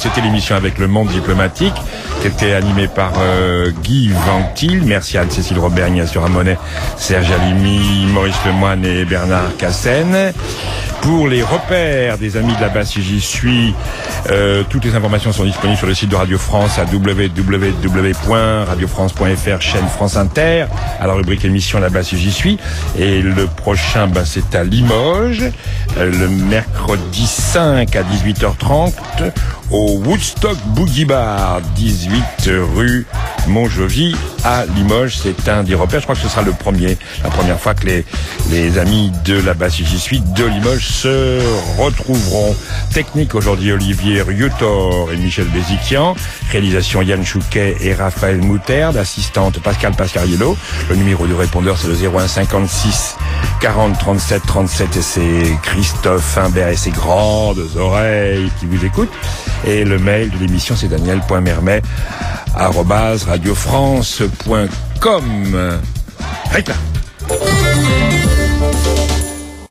C'était l'émission avec le monde diplomatique, qui était animée par Guy Ventil. Merci à Cécile Robert, Ignacio Ramonet, Serge Alimi, Maurice Lemoine et Bernard Cassen. Pour les repères des amis de la base si j'y suis, toutes les informations sont disponibles sur le site de Radio France à www.radiofrance.fr, chaîne France Inter, à la rubrique émission La base si j'y suis. Et le prochain, c'est à Limoges, le mercredi 5 à 18h30, au Woodstock Boogie Bar, 18 rue Montjoly à Limoges. C'est un des repères. Je crois que ce sera la première fois que les amis de la base si j'y suis de Limoges se retrouveront. Technique aujourd'hui, Olivier Riotor et Michel Béziquian. Réalisation Yann Chouquet et Raphaël Mouterde. Assistante Pascal Pascariello. Le numéro de répondeur, c'est le 01 56 40 37 37 et c'est Christophe Imbert et ses grandes oreilles qui vous écoutent. Et le mail de l'émission, c'est daniel.mermet@radiofrance.com. Réclame.